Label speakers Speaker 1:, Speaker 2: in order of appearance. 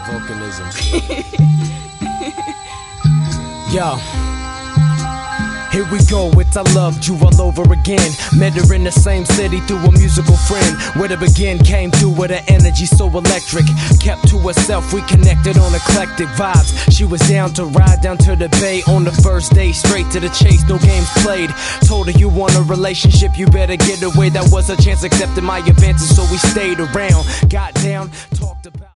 Speaker 1: Volcanism. Yo. Here we go with I loved you all over again. Met her in the same city through a musical friend. Where to begin, came through with her energy so electric. Kept to herself, we connected on eclectic vibes. She was down to ride down to the bay on the first day. Straight to the chase, no games played. Told her you want a relationship, you better get away. That was a chance, accepted my advances, so we stayed around. Got down, talked about